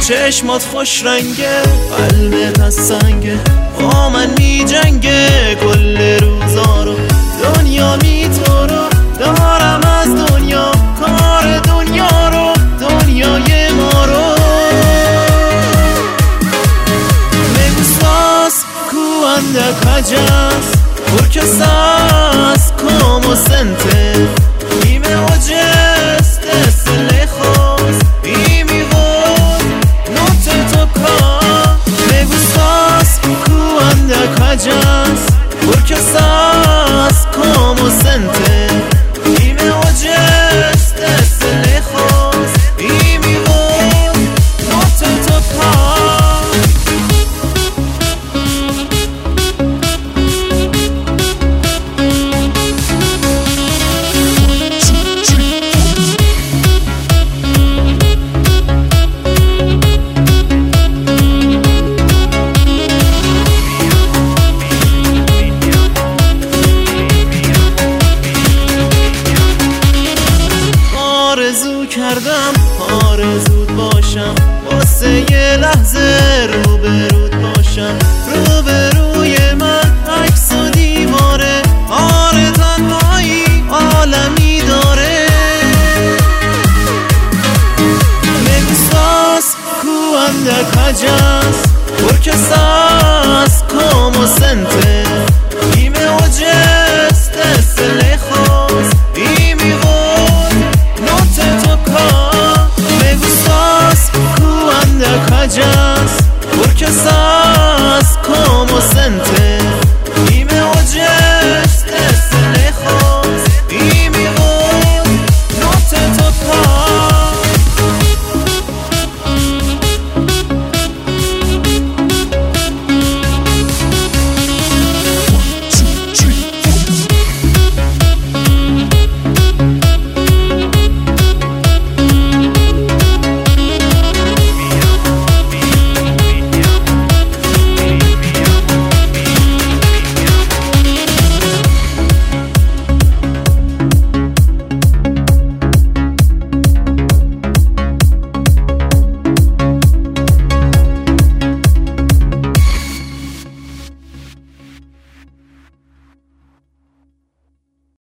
چشمات خوش رنگه، قلبت از سنگه، با من می جنگه کل روزا رو. دنیا می تو رو دارم از دنیا، کار دنیا رو، دنیای ما رو. Me gustas cuando callas, porque estás como ausente y me oyes desde lejos y mi voz no te toca. Me gustas cuando callas, porque estás como ausente y me oyes desde lejos y mi voz no te toca. آرزو کردم آرزود باشم، واسه یه لحظه روبرود باشم. روبروی من عکس و دیواره، آره تنهایی عالمی داره. Me gustas cuando callas, porque estás